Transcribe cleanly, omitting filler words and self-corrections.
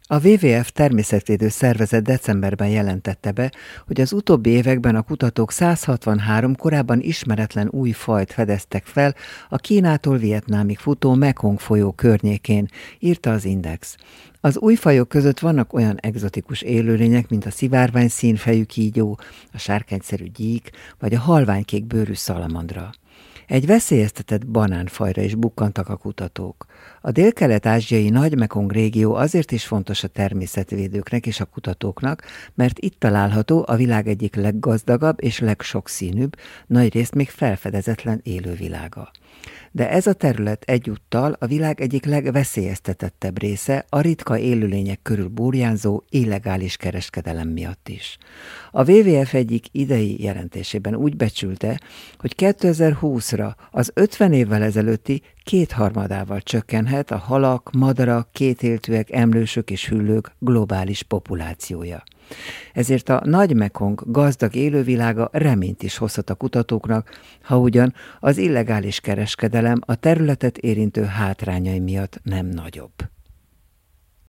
A WWF természetvédő szervezet decemberben jelentette be, hogy az utóbbi években a kutatók 163 korábban ismeretlen új fajt fedeztek fel a Kínától Vietnámig futó Mekong folyó környékén, írta az Index. Az új fajok között vannak olyan egzotikus élőlények, mint a szivárvány színfejű kígyó, a sárkányszerű gyík vagy a halványkék bőrű szalamandra. Egy veszélyeztetett banánfajra is bukkantak a kutatók. A délkelet-ázsiai Nagy-Mekong régió azért is fontos a természetvédőknek és a kutatóknak, mert itt található a világ egyik leggazdagabb és legsokszínűbb, nagyrészt még felfedezetlen élővilága. De ez a terület egyúttal a világ egyik legveszélyeztetettebb része a ritka élőlények körül burjánzó illegális kereskedelem miatt is. A WWF egyik idei jelentésében úgy becsülte, hogy 2020-ra az 50 évvel ezelőtti 2/3 csökkenhet a halak, madarak, kétéltűek, emlősök és hüllők globális populációja. Ezért a Nagy-Mekong gazdag élővilága reményt is hozhat a kutatóknak, ha ugyan az illegális kereskedelem a területet érintő hátrányai miatt nem nagyobb.